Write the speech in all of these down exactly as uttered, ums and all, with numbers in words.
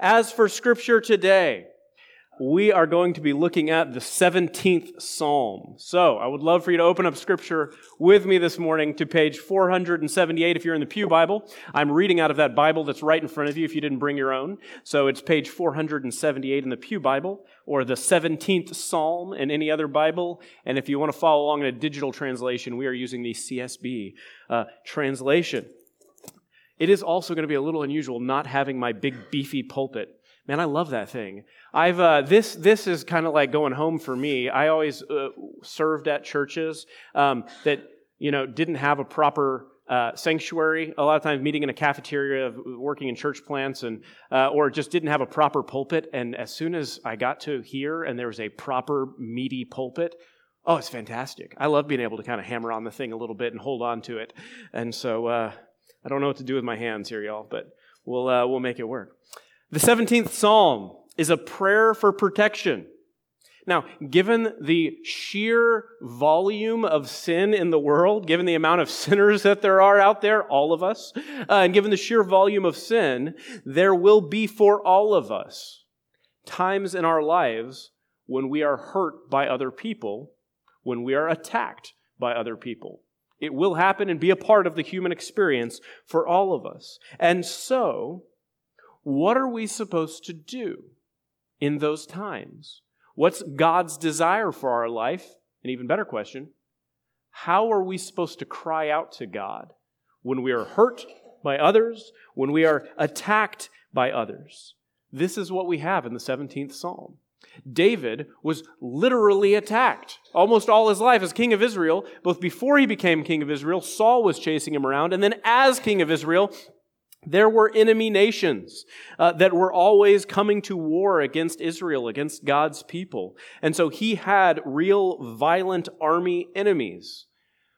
as for Scripture today, we are going to be looking at the seventeenth Psalm. So, I would love for you to open up Scripture with me this morning to page four hundred seventy-eight if you're in the Pew Bible. I'm reading out of that Bible that's right in front of you if you didn't bring your own. So, it's page four hundred seventy-eight in the Pew Bible, or the seventeenth Psalm in any other Bible. And if you want to follow along in a digital translation, we are using the C S B uh, translation. It is also going to be a little unusual not having my big beefy pulpit. Man, I love that thing. I've uh, this this is kind of like going home for me. I always uh, served at churches um, that you know didn't have a proper uh, sanctuary. A lot of times, meeting in a cafeteria, working in church plants, and uh, or just didn't have a proper pulpit. And as soon as I got to here, and there was a proper meaty pulpit, oh, it's fantastic. I love being able to kind of hammer on the thing a little bit and hold on to it. And so uh, I don't know what to do with my hands here, y'all, but we'll uh, we'll make it work. The seventeenth Psalm is a prayer for protection. Now, given the sheer volume of sin in the world, given the amount of sinners that there are out there, all of us, uh, and given the sheer volume of sin, there will be for all of us times in our lives when we are hurt by other people, when we are attacked by other people. It will happen and be a part of the human experience for all of us. And so, what are we supposed to do in those times? What's God's desire for our life? An even better question, how are we supposed to cry out to God when we are hurt by others, when we are attacked by others? This is what we have in the seventeenth Psalm. David was literally attacked almost all his life as king of Israel. Both before he became king of Israel, Saul was chasing him around, and then as king of Israel, there were enemy nations uh, that were always coming to war against Israel, against God's people. And so he had real violent army enemies.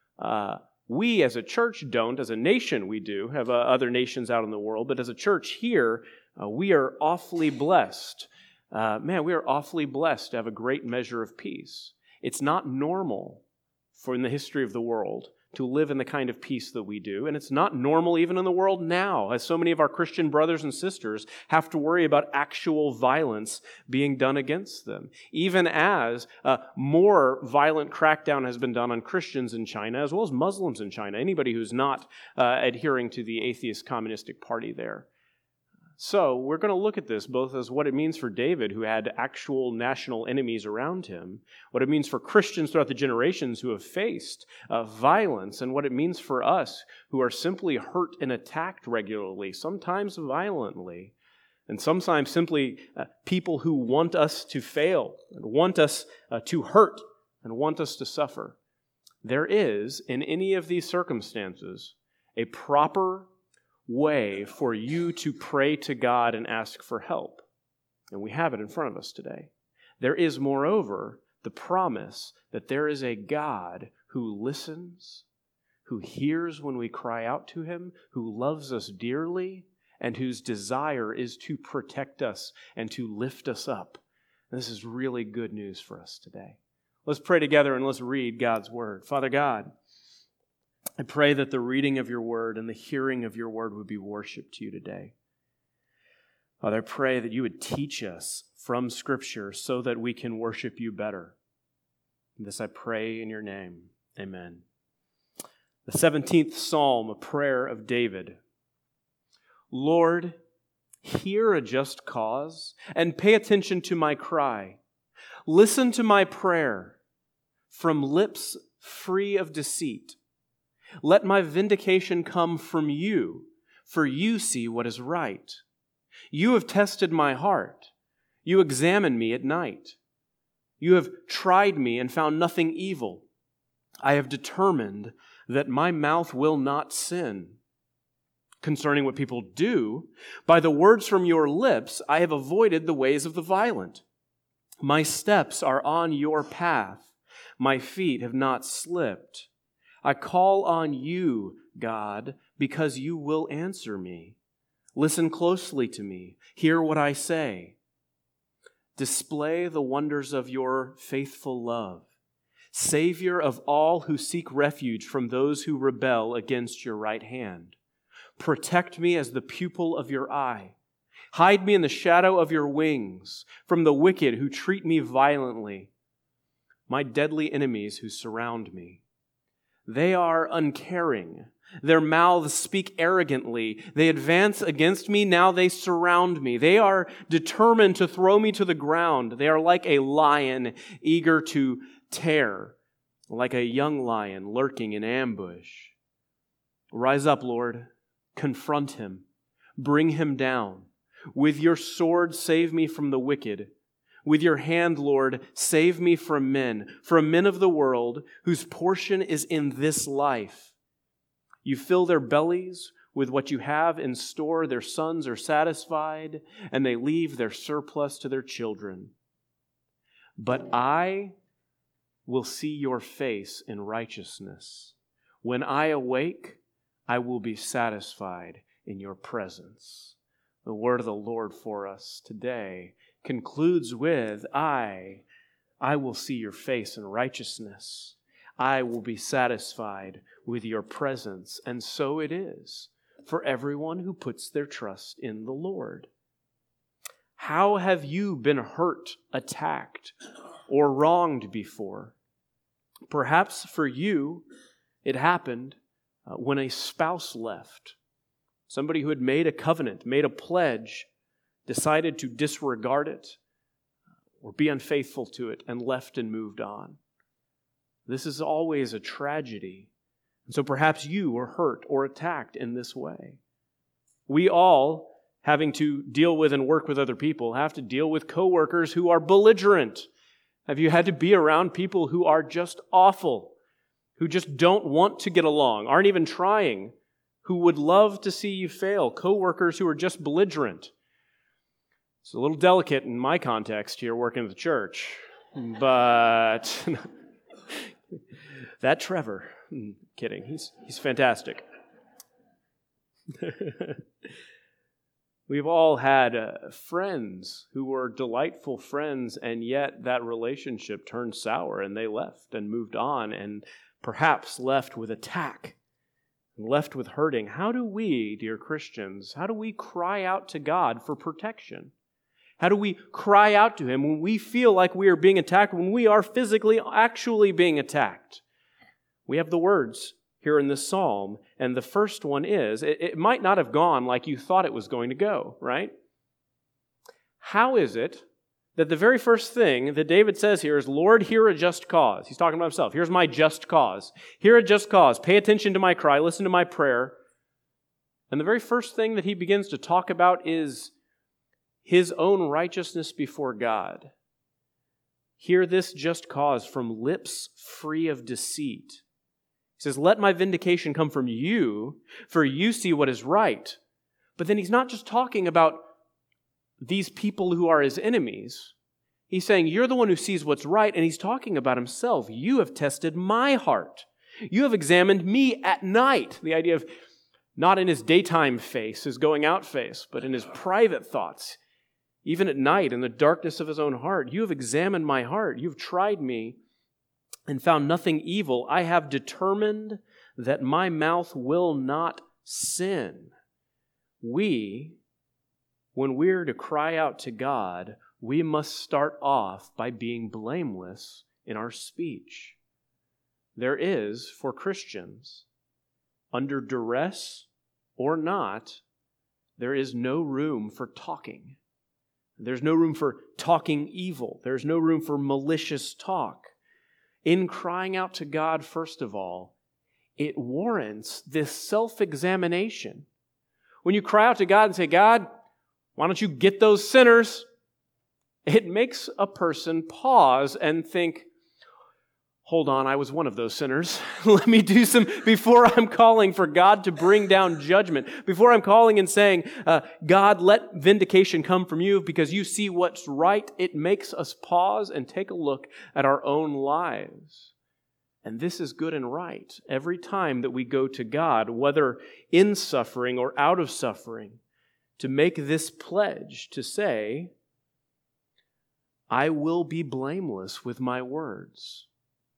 Uh, we as a church don't. As a nation we do have uh, other nations out in the world. But as a church here, uh, we are awfully blessed. Uh, man, we are awfully blessed to have a great measure of peace. It's not normal for in the history of the world to live in the kind of peace that we do. And it's not normal even in the world now, as so many of our Christian brothers and sisters have to worry about actual violence being done against them. Even as uh, more violent crackdown has been done on Christians in China, as well as Muslims in China, anybody who's not uh, adhering to the atheist communistic party there. So we're going to look at this both as what it means for David, who had actual national enemies around him, what it means for Christians throughout the generations who have faced uh, violence, and what it means for us who are simply hurt and attacked regularly, sometimes violently, and sometimes simply uh, people who want us to fail, and want us uh, to hurt, and want us to suffer. There is, in any of these circumstances, a proper way for you to pray to God and ask for help. And we have it in front of us today. There is, moreover, the promise that there is a God who listens, who hears when we cry out to Him, who loves us dearly, and whose desire is to protect us and to lift us up. And this is really good news for us today. Let's pray together and let's read God's Word. Father God, I pray that the reading of your word and the hearing of your word would be worship to you today. Father, I pray that you would teach us from Scripture so that we can worship you better. This I pray in your name. Amen. The seventeenth Psalm, a prayer of David. Lord, hear a just cause and pay attention to my cry. Listen to my prayer from lips free of deceit. Let my vindication come from you, for you see what is right. You have tested my heart. You examine me at night. You have tried me and found nothing evil. I have determined that my mouth will not sin. Concerning what people do, by the words from your lips, I have avoided the ways of the violent. My steps are on your path. My feet have not slipped. I call on you, God, because you will answer me. Listen closely to me. Hear what I say. Display the wonders of your faithful love, Savior of all who seek refuge from those who rebel against your right hand. Protect me as the pupil of your eye. Hide me in the shadow of your wings from the wicked who treat me violently, my deadly enemies who surround me. They are uncaring. Their mouths speak arrogantly. They advance against me. Now they surround me. They are determined to throw me to the ground. They are like a lion eager to tear, like a young lion lurking in ambush. Rise up, Lord. Confront him. Bring him down. With your sword, save me from the wicked. With your hand, Lord, save me from men, from men of the world whose portion is in this life. You fill their bellies with what you have in store. Their sons are satisfied, and they leave their surplus to their children. But I will see your face in righteousness. When I awake, I will be satisfied in your presence. The word of the Lord for us today concludes with, I, I will see your face in righteousness. I will be satisfied with your presence. And so it is for everyone who puts their trust in the Lord. How have you been hurt, attacked, or wronged before? Perhaps for you, it happened uh, when a spouse left. Somebody who had made a covenant, made a pledge, decided to disregard it or be unfaithful to it and left and moved on. This is always a tragedy. And so perhaps you were hurt or attacked in this way. We all, having to deal with and work with other people, have to deal with coworkers who are belligerent. Have you had to be around people who are just awful, who just don't want to get along, aren't even trying, who would love to see you fail, coworkers who are just belligerent? It's a little delicate in my context here working at the church, but that Trevor, I'm kidding, he's he's fantastic. We've all had uh, friends who were delightful friends, and yet that relationship turned sour and they left and moved on and perhaps left with attack, left with hurting. How do we, dear Christians, how do we cry out to God for protection? How do we cry out to Him when we feel like we are being attacked, when we are physically actually being attacked? We have the words here in this psalm, and the first one is, it, it might not have gone like you thought it was going to go, right? How is it that the very first thing that David says here is, Lord, hear a just cause? He's talking about himself. Here's my just cause. Hear a just cause. Pay attention to my cry. Listen to my prayer. And the very first thing that he begins to talk about is his own righteousness before God. Hear this just cause from lips free of deceit. He says, let my vindication come from you, for you see what is right. But then he's not just talking about these people who are his enemies. He's saying, you're the one who sees what's right, and he's talking about himself. You have tested my heart. You have examined me at night. The idea of not in his daytime face, his going out face, but in his private thoughts. Even at night, in the darkness of his own heart, you have examined my heart. You've tried me and found nothing evil. I have determined that my mouth will not sin. We, when we're to cry out to God, we must start off by being blameless in our speech. There is, for Christians, under duress or not, there is no room for talking. There's no room for talking evil. There's no room for malicious talk. In crying out to God, first of all, it warrants this self-examination. When you cry out to God and say, God, why don't you get those sinners? It makes a person pause and think, hold on, I was one of those sinners. Let me do some, before I'm calling for God to bring down judgment, before I'm calling and saying, uh, God, let vindication come from you because you see what's right, it makes us pause and take a look at our own lives. And this is good and right. Every time that we go to God, whether in suffering or out of suffering, to make this pledge to say, I will be blameless with my words.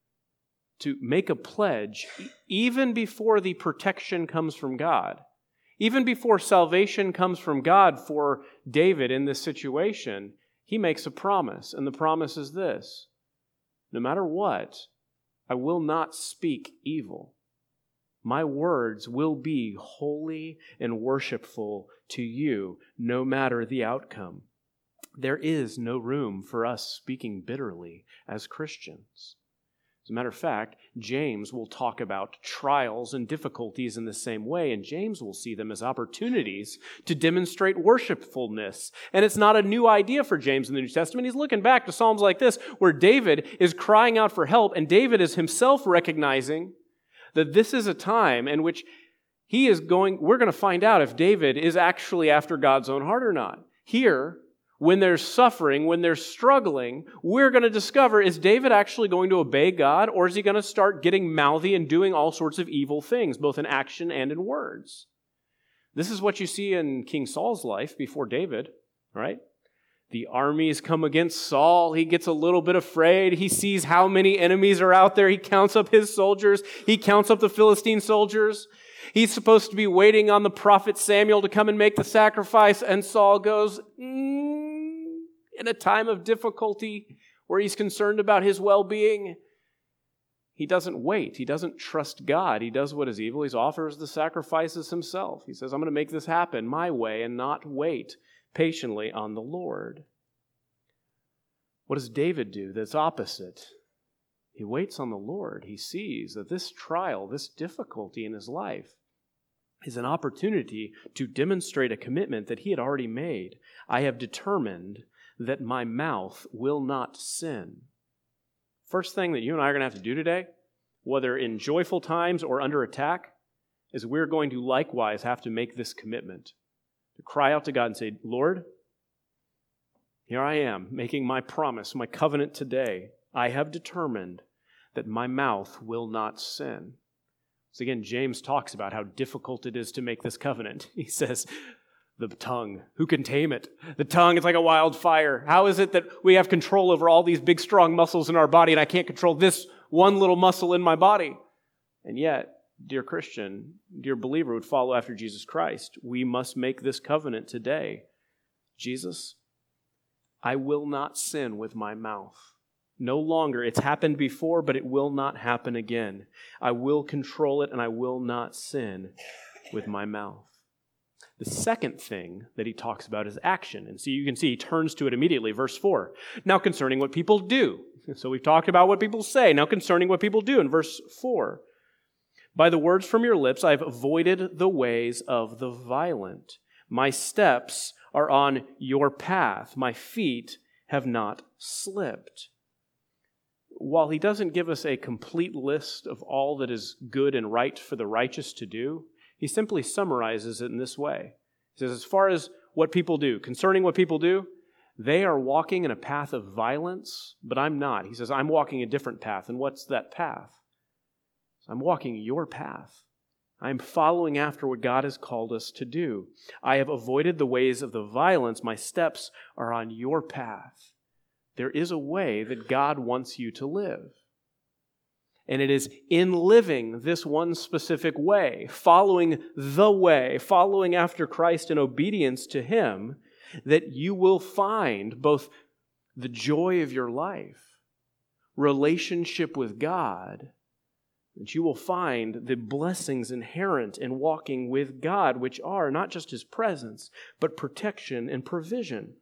To make a pledge, even before the protection comes from God, Even before salvation comes from God for David in this situation, he makes a promise, and the promise is this: no matter what, I will not speak evil. My words will be holy and worshipful to you, no matter the outcome. There is no room for us speaking bitterly as Christians. As a matter of fact, James will talk about trials and difficulties in the same way, and James will see them as opportunities to demonstrate worshipfulness. And it's not a new idea for James in the New Testament. He's looking back to Psalms like this, where David is crying out for help, and David is himself recognizing that this is a time in which he is going, we're going to find out if David is actually after God's own heart or not. Here, when there's suffering, when there's struggling, we're going to discover, is David actually going to obey God, or is he going to start getting mouthy and doing all sorts of evil things, both in action and in words? This is what you see in King Saul's life before David, right? The armies come against Saul. He gets a little bit afraid. He sees how many enemies are out there. He counts up his soldiers. He counts up the Philistine soldiers. He's supposed to be waiting on the prophet Samuel to come and make the sacrifice, and Saul goes, mm, in a time of difficulty where he's concerned about his well-being, he doesn't wait. He doesn't trust God. He does what is evil. He offers the sacrifices himself. He says, I'm going to make this happen my way and not wait patiently on the Lord. What does David do that's opposite? He waits on the Lord. He sees that this trial, this difficulty in his life, is an opportunity to demonstrate a commitment that he had already made. I have determined that my mouth will not sin. First thing that you and I are going to have to do today, whether in joyful times or under attack, is we're going to likewise have to make this commitment. To cry out to God and say, Lord, here I am, making my promise, my covenant today. I have determined that my mouth will not sin. So again, James talks about how difficult it is to make this covenant. He says, the tongue, who can tame it? The tongue is like a wildfire. How is it that we have control over all these big, strong muscles in our body, and I can't control this one little muscle in my body? And yet, dear Christian, dear believer who would follow after Jesus Christ, we must make this covenant today. Jesus, I will not sin with my mouth. No longer. It's happened before, but it will not happen again. I will control it, and I will not sin with my mouth. The second thing that he talks about is action. And so you can see he turns to it immediately. Verse four. Now concerning what people do. So we've talked about what people say. Now concerning what people do in verse four. By the words from your lips, I've avoided the ways of the violent. My steps are on your path. My feet have not slipped. While he doesn't give us a complete list of all that is good and right for the righteous to do, he simply summarizes it in this way. He says, as far as what people do, concerning what people do, they are walking in a path of violence, but I'm not. He says, I'm walking a different path. And what's that path? I'm walking your path. I'm following after what God has called us to do. I have avoided the ways of the violence. My steps are on your path. There is a way that God wants you to live. And it is in living this one specific way, following the way, following after Christ in obedience to Him, that you will find both the joy of your life, relationship with God, that you will find the blessings inherent in walking with God, which are not just His presence, but protection and provision.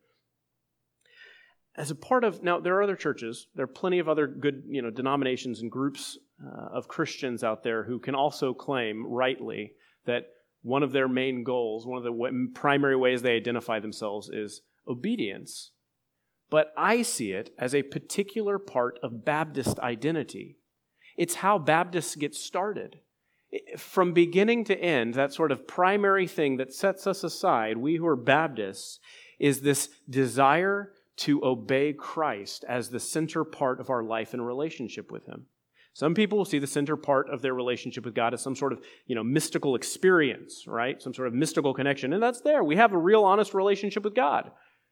As a part of, now there are other churches, there are plenty of other good, you know, denominations and groups uh, of Christians out there who can also claim rightly that one of their main goals, one of the w- primary ways they identify themselves is obedience. But I see it as a particular part of Baptist identity. It's how Baptists get started. From beginning to end, that sort of primary thing that sets us aside, we who are Baptists, is this desire to obey Christ as the center part of our life and relationship with Him. Some people will see the center part of their relationship with God as some sort of, you know, mystical experience, right? Some sort of mystical connection. And that's there. We have a real honest relationship with God.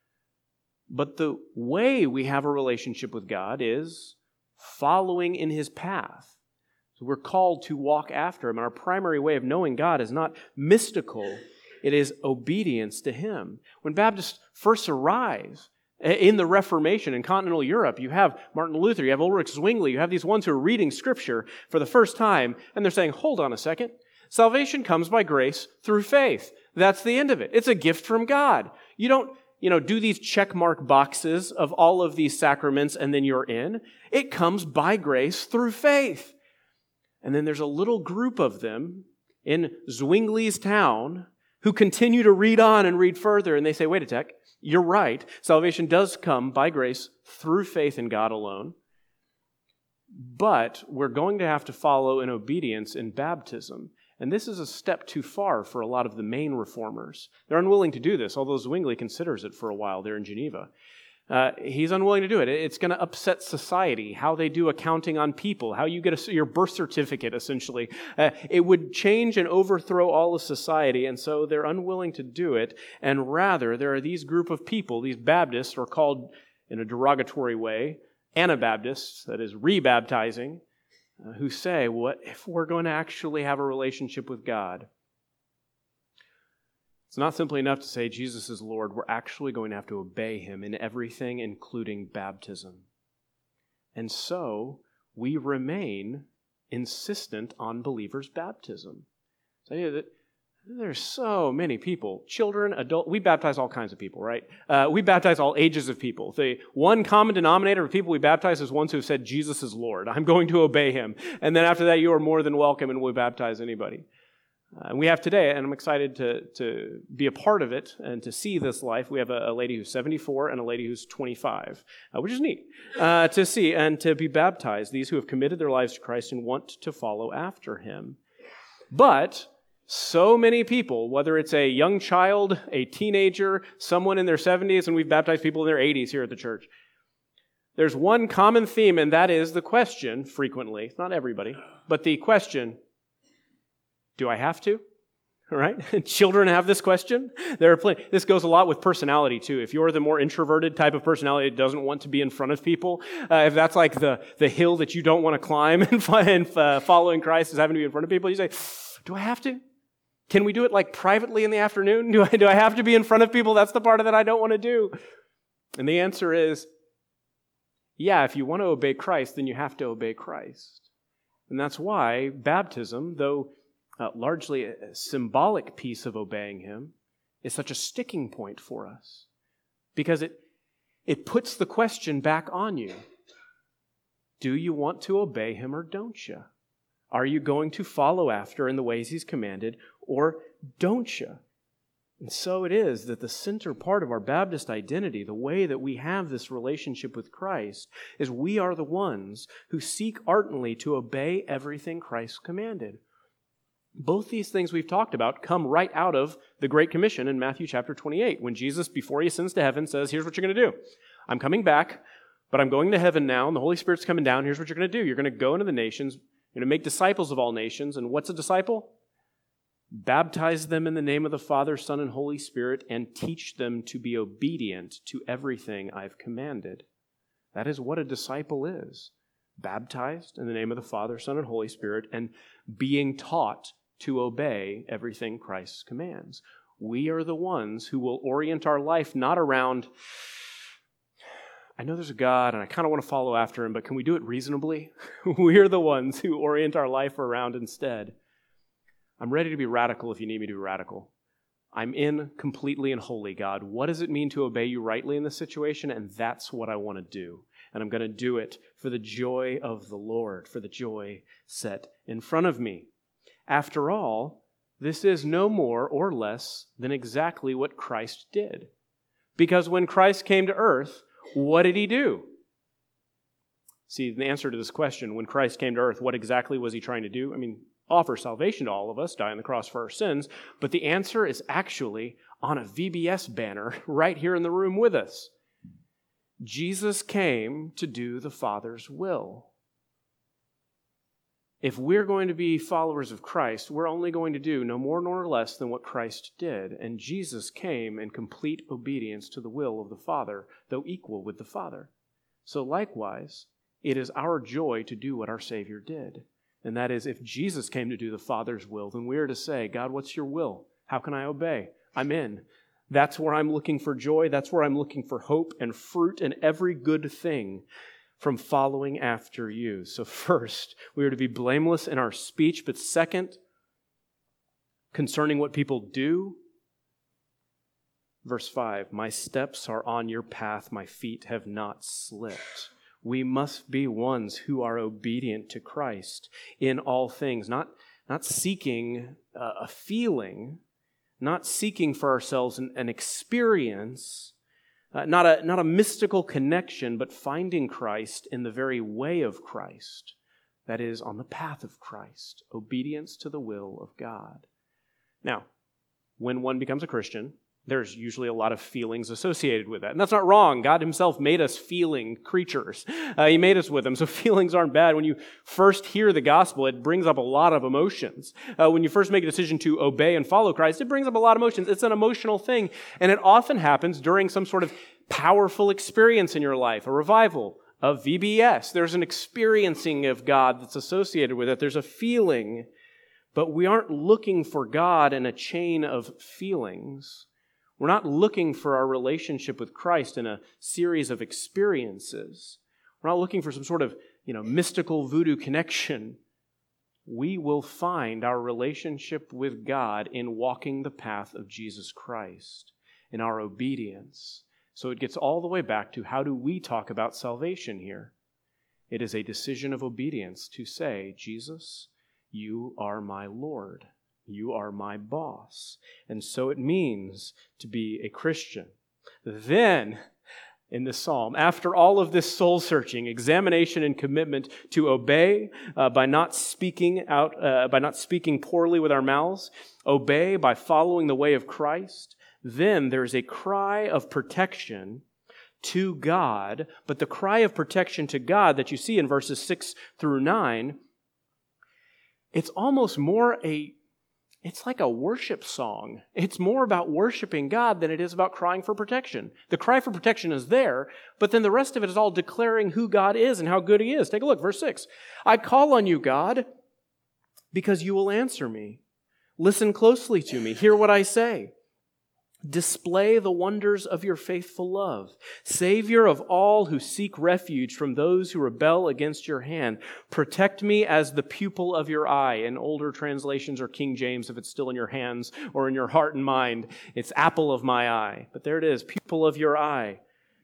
But the way we have a relationship with God is following in His path. So we're called to walk after Him. And our primary way of knowing God is not mystical. It is obedience to Him. When Baptists first arise in the Reformation in continental Europe, you have Martin Luther, you have Ulrich Zwingli, you have these ones who are reading Scripture for the first time, and they're saying, hold on a second. Salvation comes by grace through faith. That's the end of it. It's a gift from God. You don't, you know, do these check mark boxes of all of these sacraments and then you're in. It comes by grace through faith. And then there's a little group of them in Zwingli's town who continue to read on and read further, and they say, wait a sec, you're right. Salvation does come by grace through faith in God alone. But we're going to have to follow in obedience in baptism. And this is a step too far for a lot of the main reformers. They're unwilling to do this, although Zwingli considers it for a while there in Geneva. Uh, he's unwilling to do it. It's going to upset society, how they do accounting on people, how you get a, your birth certificate, essentially. Uh, it would change and overthrow all of society, and so they're unwilling to do it. And rather, there are these group of people, these Baptists, are called in a derogatory way, Anabaptists, that is, rebaptizing, uh, who say, what if we're going to actually have a relationship with God? It's not simply enough to say Jesus is Lord. We're actually going to have to obey Him in everything, including baptism. And so we remain insistent on believers' baptism. So that there's so many people, children, adults. We baptize all kinds of people, right? Uh, we baptize all ages of people. The one common denominator of people we baptize is ones who have said Jesus is Lord. I'm going to obey Him. And then after that, you are more than welcome, and we baptize anybody. Uh, and we have today, and I'm excited to, to be a part of it and to see this life. We have a, a lady who's seventy-four and a lady who's twenty-five, uh, which is neat uh, to see and to be baptized, these who have committed their lives to Christ and want to follow after Him. But so many people, whether it's a young child, a teenager, someone in their seventies, and we've baptized people in their eighties here at the church, there's one common theme, and that is the question, frequently, not everybody, but the question, do I have to? All right? Children have this question. There are plenty. This goes a lot with personality, too. If you're the more introverted type of personality that doesn't want to be in front of people, uh, if that's like the, the hill that you don't want to climb and, and uh, following Christ is having to be in front of people, you say, do I have to? Can we do it like privately in the afternoon? Do I, do I have to be in front of people? That's the part of it I don't want to do. And the answer is, yeah, if you want to obey Christ, then you have to obey Christ. And that's why baptism, though Uh, largely a symbolic piece of obeying Him, is such a sticking point for us. Because it, it puts the question back on you. Do you want to obey Him or don't you? Are you going to follow after in the ways He's commanded or don't you? And so it is that the center part of our Baptist identity, the way that we have this relationship with Christ, is we are the ones who seek ardently to obey everything Christ commanded. Both these things we've talked about come right out of the Great Commission in Matthew chapter twenty-eight, when Jesus, before He ascends to heaven, says, here's what you're going to do. I'm coming back, but I'm going to heaven now, and the Holy Spirit's coming down. Here's what you're going to do. You're going to go into the nations, you're going to make disciples of all nations. And what's a disciple? Baptize them in the name of the Father, Son, and Holy Spirit, and teach them to be obedient to everything I've commanded. That is what a disciple is. Baptized in the name of the Father, Son, and Holy Spirit, and being taught to obey everything Christ commands. We are the ones who will orient our life not around, I know there's a God and I kind of want to follow after Him, but can we do it reasonably? We are the ones who orient our life around instead. I'm ready to be radical if you need me to be radical. I'm in completely and wholly, God. What does it mean to obey You rightly in this situation? And that's what I want to do. And I'm going to do it for the joy of the Lord, for the joy set in front of me. After all, this is no more or less than exactly what Christ did. Because when Christ came to earth, what did He do? See, the answer to this question, when Christ came to earth, what exactly was He trying to do? I mean, offer salvation to all of us, die on the cross for our sins, but the answer is actually on a V B S banner right here in the room with us. Jesus came to do the Father's will. If we're going to be followers of Christ, we're only going to do no more nor less than what Christ did. And Jesus came in complete obedience to the will of the Father, though equal with the Father. So likewise, it is our joy to do what our Savior did. And that is, if Jesus came to do the Father's will, then we are to say, God, what's Your will? How can I obey? I'm in. That's where I'm looking for joy. That's where I'm looking for hope and fruit and every good thing from following after you. So first, we are to be blameless in our speech, but second, concerning what people do, verse five, my steps are on your path, my feet have not slipped. We must be ones who are obedient to Christ in all things, not, not seeking uh, a feeling, not seeking for ourselves an, an experience, uh, not a, not a mystical connection, but finding Christ in the very way of Christ, that is, on the path of Christ, obedience to the will of God. Now, when one becomes a Christian, there's usually a lot of feelings associated with that. And that's not wrong. God himself made us feeling creatures. Uh, he made us with them, so feelings aren't bad. When you first hear the gospel, it brings up a lot of emotions. Uh, when you first make a decision to obey and follow Christ, it brings up a lot of emotions. It's an emotional thing, and it often happens during some sort of powerful experience in your life, a revival, a V B S. There's an experiencing of God that's associated with it. There's a feeling, but we aren't looking for God in a chain of feelings. We're not looking for our relationship with Christ in a series of experiences. We're not looking for some sort of, you know, mystical voodoo connection. We will find our relationship with God in walking the path of Jesus Christ, in our obedience. So it gets all the way back to, how do we talk about salvation here? It is a decision of obedience to say, Jesus, you are my Lord. You are my boss. And so it means to be a Christian. Then, in this psalm, after all of this soul-searching, examination, and commitment to obey uh, by not speaking out, uh, by not speaking poorly with our mouths, obey by following the way of Christ, then there's a cry of protection to God. But the cry of protection to God that you see in verses six through nine, it's almost more a It's like a worship song. It's more about worshiping God than it is about crying for protection. The cry for protection is there, but then the rest of it is all declaring who God is and how good He is. Take a look, verse six. I call on you, God, because you will answer me. Listen closely to me. Hear what I say. Display the wonders of your faithful love. Savior of all who seek refuge from those who rebel against your hand. Protect me as the pupil of your eye. In older translations, or King James, if it's still in your hands or in your heart and mind, it's apple of my eye. But there it is, pupil of your eye.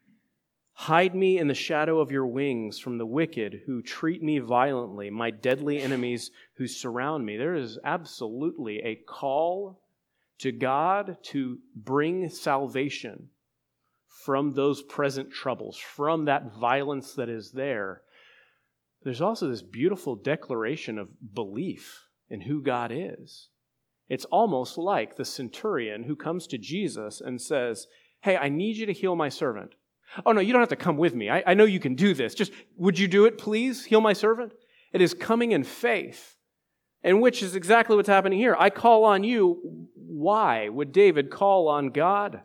Hide me in the shadow of your wings from the wicked who treat me violently, my deadly enemies who surround me. There is absolutely a call to God to bring salvation from those present troubles, from that violence that is there. There's also this beautiful declaration of belief in who God is. It's almost like the centurion who comes to Jesus and says, hey, I need you to heal my servant. Oh, no, you don't have to come with me. I, I know you can do this. Just, would you do it, please? Heal my servant? It is coming in faith, and which is exactly what's happening here. I call on you. Why would David call on God?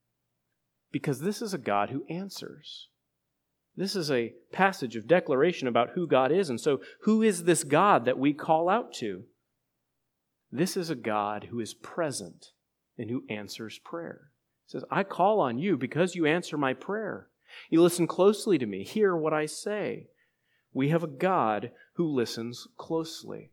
Because this is a God who answers. This is a passage of declaration about who God is. And so, who is this God that we call out to? This is a God who is present and who answers prayer. He says, I call on you because you answer my prayer. You listen closely to me. Hear what I say. We have a God who listens closely.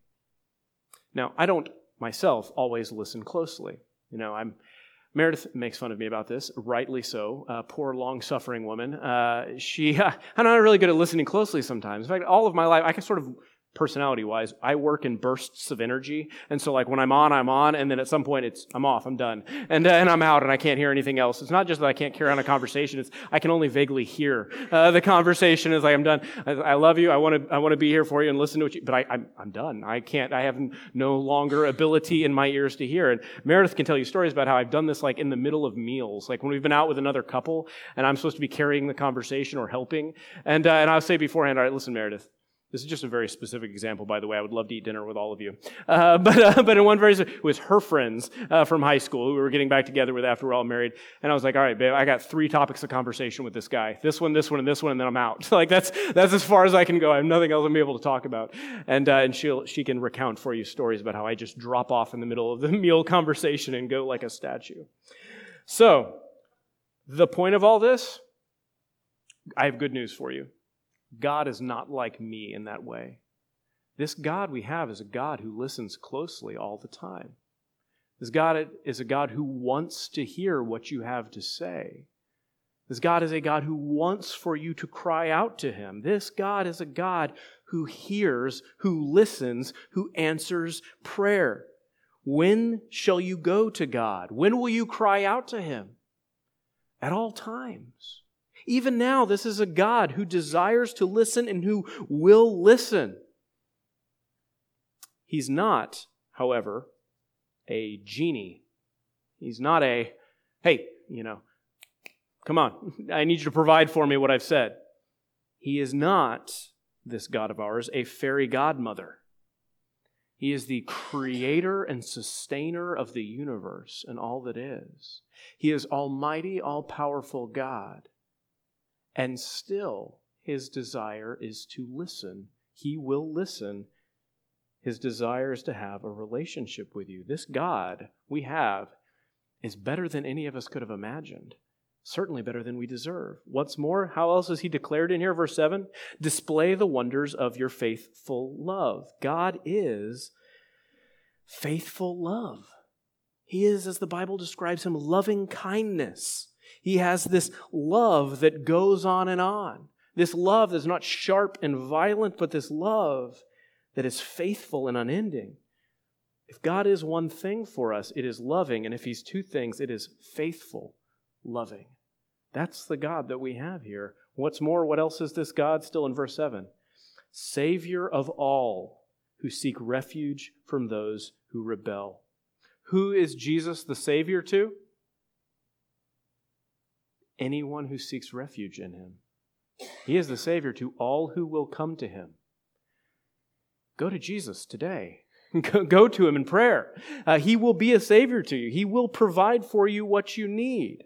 Now, I don't myself always listen closely. You know, I'm Meredith makes fun of me about this, rightly so. Uh, poor, long-suffering woman. Uh, she, uh, I'm not really good at listening closely sometimes. In fact, all of my life, I can sort of, personality-wise, I work in bursts of energy. And so, like, when I'm on, I'm on, and then at some point, it's I'm off, I'm done. And uh, and I'm out, and I can't hear anything else. It's not just that I can't carry on a conversation. It's I can only vaguely hear uh, the conversation as like, I'm done. I, I love you. I want to I want to be here for you and listen to what you, but I, I'm, I'm done. I can't, I have no longer ability in my ears to hear. And Meredith can tell you stories about how I've done this, like, in the middle of meals. Like, when we've been out with another couple, and I'm supposed to be carrying the conversation or helping. And, uh, and I'll say beforehand, all right, listen, Meredith, This is just a very specific example, by the way. I would love to eat dinner with all of you. Uh, but uh, but in one very, it was her friends uh, from high school who we were getting back together with after we're all married. And I was like, all right, babe, I got three topics of conversation with this guy. This one, this one, and this one, and then I'm out. Like that's that's as far as I can go. I have nothing else to be able to talk about. And uh, and she'll she can recount for you stories about how I just drop off in the middle of the meal conversation and go like a statue. So, the point of all this, I have good news for you. God is not like me in that way. This God we have is a God who listens closely all the time. This God is a God who wants to hear what you have to say. This God is a God who wants for you to cry out to Him. This God is a God who hears, who listens, who answers prayer. When shall you go to God? When will you cry out to Him? At all times. Even now, this is a God who desires to listen and who will listen. He's not, however, a genie. He's not a, hey, you know, come on, I need you to provide for me what I've said. He is not, this God of ours, a fairy godmother. He is the creator and sustainer of the universe and all that is. He is almighty, all-powerful God. And still, His desire is to listen. He will listen. His desire is to have a relationship with you. This God we have is better than any of us could have imagined. Certainly better than we deserve. What's more, how else is He declared in here? Verse seven, display the wonders of your faithful love. God is faithful love. He is, as the Bible describes Him, loving kindness. He has this love that goes on and on. This love that's not sharp and violent, but this love that is faithful and unending. If God is one thing for us, it is loving. And if He's two things, it is faithful, loving. That's the God that we have here. What's more, what else is this God? Still in verse seven. Savior of all who seek refuge from those who rebel. Who is Jesus the Savior to? Anyone who seeks refuge in Him. He is the Savior to all who will come to Him. Go to Jesus today. Go to Him in prayer. Uh, he will be a Savior to you. He will provide for you what you need.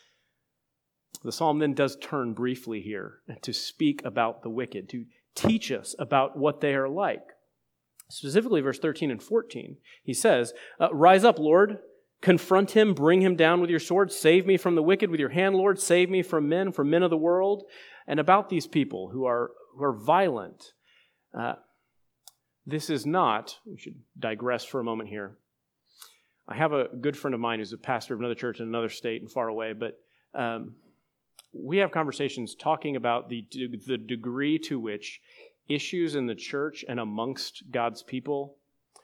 The psalm then does turn briefly here to speak about the wicked, to teach us about what they are like. Specifically, verse thirteen and fourteen, he says, uh, rise up, Lord. Confront him, bring him down with your sword. Save me from the wicked with your hand, Lord. Save me from men, from men of the world. And about these people who are who are violent. Uh, this is not, we should digress for a moment here. I have a good friend of mine who's a pastor of another church in another state and far away, but um, we have conversations talking about the the degree to which issues in the church and amongst God's people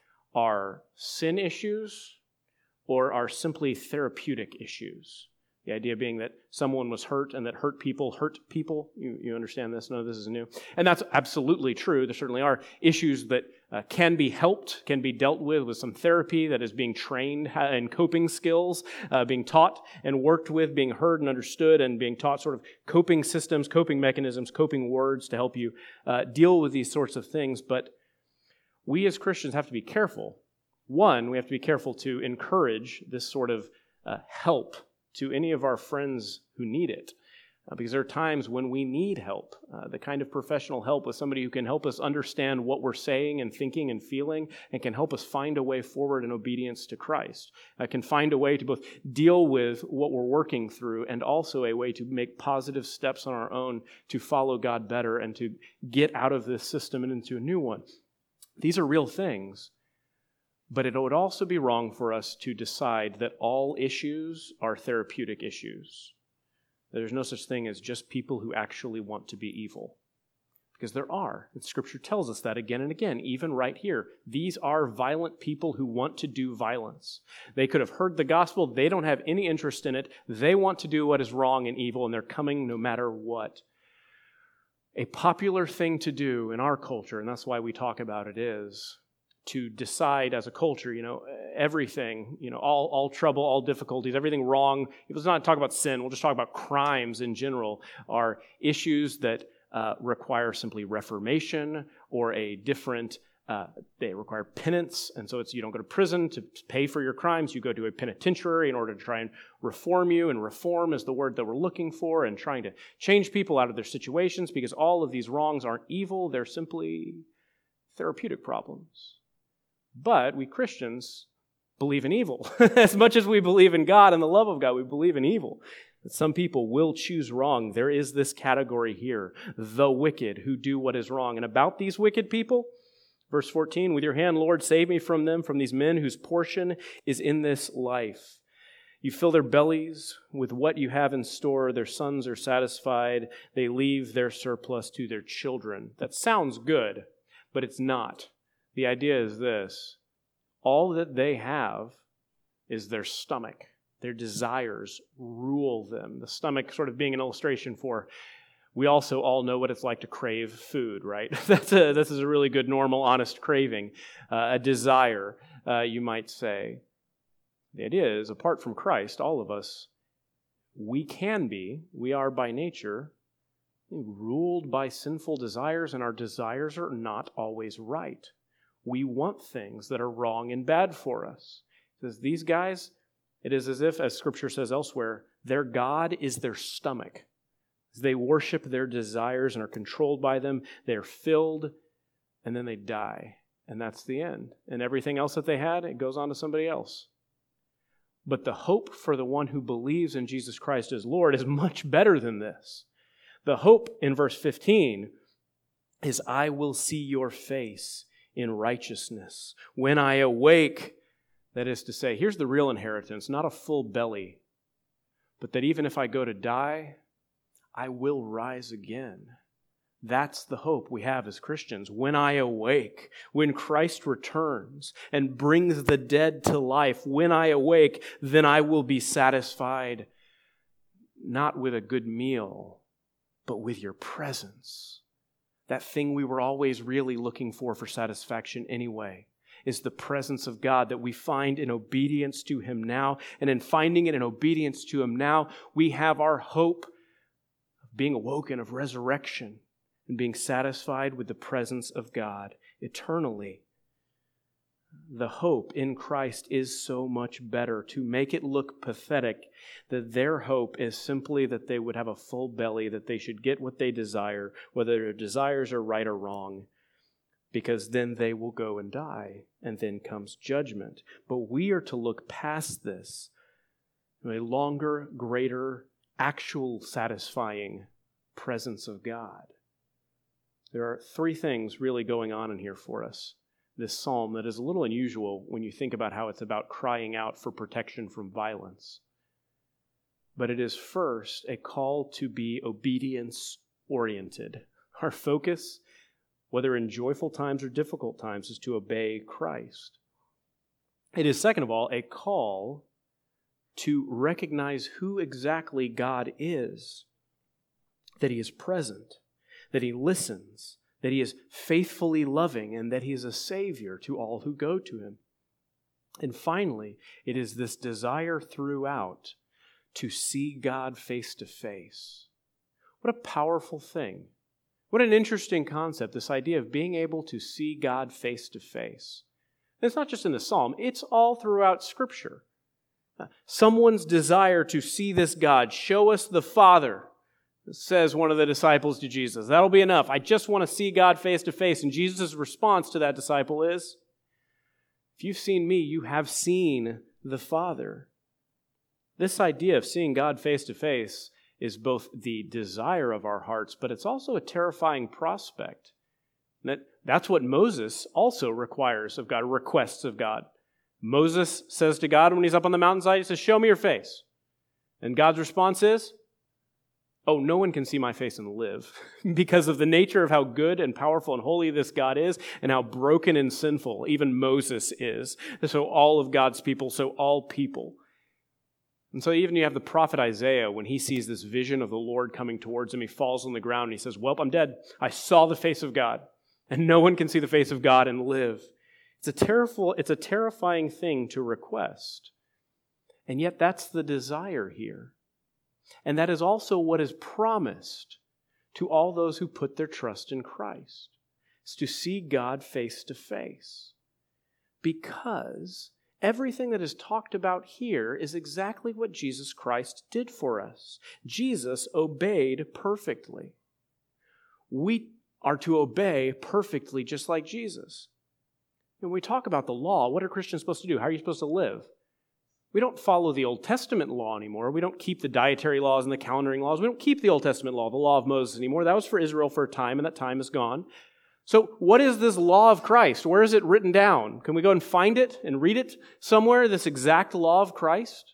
are sin issues or are simply therapeutic issues. The idea being that someone was hurt and that hurt people hurt people. You, you understand this? None of this is new. And that's absolutely true. There certainly are issues that uh, can be helped, can be dealt with with some therapy that is being trained in coping skills, uh, being taught and worked with, being heard and understood, and being taught sort of coping systems, coping mechanisms, coping words to help you uh, deal with these sorts of things. But we as Christians have to be careful. One, we have to be careful to encourage this sort of uh, help to any of our friends who need it. Uh, because there are times when we need help, uh, the kind of professional help with somebody who can help us understand what we're saying and thinking and feeling and can help us find a way forward in obedience to Christ. Uh, can find a way to both deal with what we're working through and also a way to make positive steps on our own to follow God better and to get out of this system and into a new one. These are real things. But it would also be wrong for us to decide that all issues are therapeutic issues. There's no such thing as just people who actually want to be evil. Because there are. And Scripture tells us that again and again, even right here. These are violent people who want to do violence. They could have heard the gospel. They don't have any interest in it. They want to do what is wrong and evil, and they're coming no matter what. A popular thing to do in our culture, and that's why we talk about it, is to decide as a culture, you know, everything, you know, all, all trouble, all difficulties, everything wrong. Let's not talk about sin. We'll just talk about crimes in general are issues that uh, require simply reformation or a different, uh, they require penance. And so it's you don't go to prison to pay for your crimes. You go to a penitentiary in order to try and reform you. And reform is the word that we're looking for, and trying to change people out of their situations, because all of these wrongs aren't evil. They're simply therapeutic problems. But we Christians believe in evil. As much as we believe in God and the love of God, we believe in evil. That some people will choose wrong. There is this category here, the wicked who do what is wrong. And about these wicked people, verse fourteen, with your hand, Lord, save me from them, from these men whose portion is in this life. You fill their bellies with what you have in store. Their sons are satisfied. They leave their surplus to their children. That sounds good, but it's not. The idea is this: all that they have is their stomach. Their desires rule them. The stomach sort of being an illustration for, we also all know what it's like to crave food, right? That's a, this is a really good, normal, honest craving, uh, a desire, uh, you might say. The idea is, apart from Christ, all of us, we can be, we are by nature, ruled by sinful desires, and our desires are not always right. We want things that are wrong and bad for us. It says, these guys, it is as if, as Scripture says elsewhere, their God is their stomach. They worship their desires and are controlled by them. They're filled, and then they die. And that's the end. And everything else that they had, it goes on to somebody else. But the hope for the one who believes in Jesus Christ as Lord is much better than this. The hope in verse fifteen is, I will see your face in righteousness. When I awake, that is to say, here's the real inheritance, not a full belly, but that even if I go to die, I will rise again. That's the hope we have as Christians. When I awake, when Christ returns and brings the dead to life, when I awake, then I will be satisfied, not with a good meal, but with your presence. That thing we were always really looking for for satisfaction anyway is the presence of God that we find in obedience to Him now. And in finding it in obedience to Him now, we have our hope of being awoken, of resurrection, and being satisfied with the presence of God eternally. The hope in Christ is so much better. To make it look pathetic, that their hope is simply that they would have a full belly, that they should get what they desire, whether their desires are right or wrong, because then they will go and die, and then comes judgment. But we are to look past this, a longer, greater, actual, satisfying presence of God. There are three things really going on in here for us. This psalm that is a little unusual when you think about how it's about crying out for protection from violence. But it is first a call to be obedience-oriented. Our focus, whether in joyful times or difficult times, is to obey Christ. It is, second of all, a call to recognize who exactly God is, that He is present, that He listens, that He is faithfully loving, and that He is a Savior to all who go to Him. And finally, it is this desire throughout to see God face to face. What a powerful thing. What an interesting concept, this idea of being able to see God face to face. And it's not just in the psalm, it's all throughout Scripture. Someone's desire to see this God, show us the Father, says one of the disciples to Jesus. That'll be enough. I just want to see God face to face. And Jesus' response to that disciple is, if you've seen me, you have seen the Father. This idea of seeing God face to face is both the desire of our hearts, but it's also a terrifying prospect. That, that's what Moses also requires of God, requests of God. Moses says to God when he's up on the mountainside, he says, show me your face. And God's response is, oh, no one can see my face and live, because of the nature of how good and powerful and holy this God is, and how broken and sinful even Moses is. So all of God's people, so all people. And so even you have the prophet Isaiah, when he sees this vision of the Lord coming towards him, he falls on the ground and he says, well, I'm dead. I saw the face of God, and no one can see the face of God and live. It's a terrible, it's a terrifying thing to request. And yet that's the desire here. And that is also what is promised to all those who put their trust in Christ. It's to see God face to face. Because everything that is talked about here is exactly what Jesus Christ did for us. Jesus obeyed perfectly. We are to obey perfectly just like Jesus. When we talk about the law, what are Christians supposed to do? How are you supposed to live? We don't follow the Old Testament law anymore. We don't keep the dietary laws and the calendaring laws. We don't keep the Old Testament law, the law of Moses anymore. That was for Israel for a time, and that time is gone. So what is this law of Christ? Where is it written down? Can we go and find it and read it somewhere, this exact law of Christ?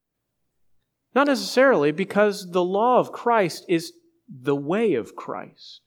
Not necessarily, because the law of Christ is the way of Christ.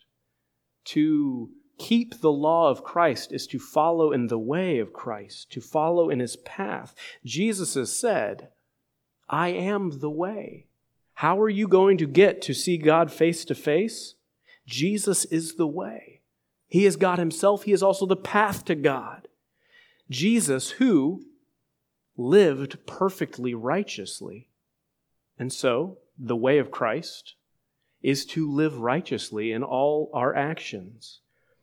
To keep the law of Christ is to follow in the way of Christ, to follow in His path. Jesus has said, I am the way. How are you going to get to see God face to face? Jesus is the way. He is God Himself. He is also the path to God. Jesus, who lived perfectly righteously. And so, the way of Christ is to live righteously in all our actions.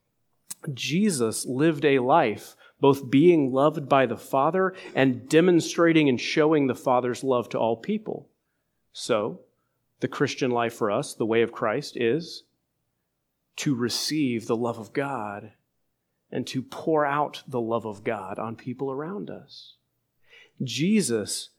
Jesus lived a life both being loved by the Father and demonstrating and showing the Father's love to all people. So, the Christian life for us, the way of Christ, is to receive the love of God and to pour out the love of God on people around us. Jesus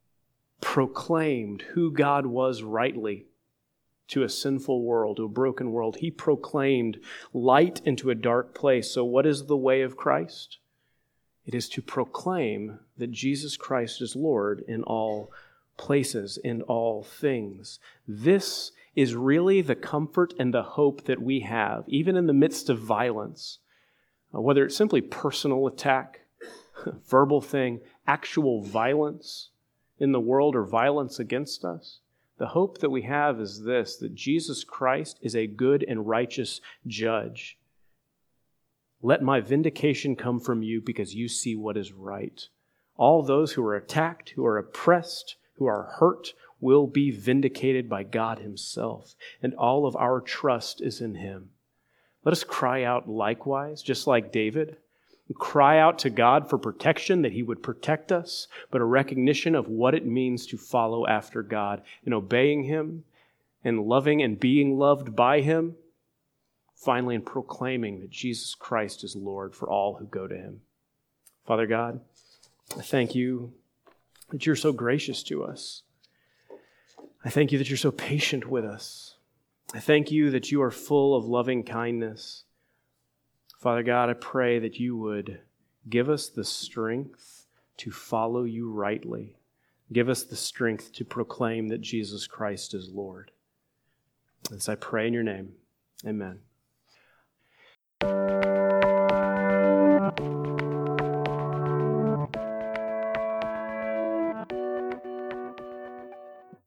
proclaimed who God was rightly to a sinful world, to a broken world. He proclaimed light into a dark place. So what is the way of Christ? It is to proclaim that Jesus Christ is Lord in all places, in all things. This is really the comfort and the hope that we have, even in the midst of violence, whether it's simply personal attack, verbal thing, actual violence in the world or violence against us. The hope that we have is this, that Jesus Christ is a good and righteous judge. Let my vindication come from you because you see what is right. All those who are attacked, who are oppressed, who are hurt, will be vindicated by God Himself, and all of our trust is in Him. Let us cry out likewise, just like David. Cry out to God for protection, that He would protect us, but a recognition of what it means to follow after God and obeying Him and loving and being loved by Him. Finally, in proclaiming that Jesus Christ is Lord for all who go to Him. Father God, I thank You that You're so gracious to us. I thank You that You're so patient with us. I thank You that You are full of loving kindness. Father God, I pray that You would give us the strength to follow You rightly. Give us the strength to proclaim that Jesus Christ is Lord. As I pray in Your name, amen.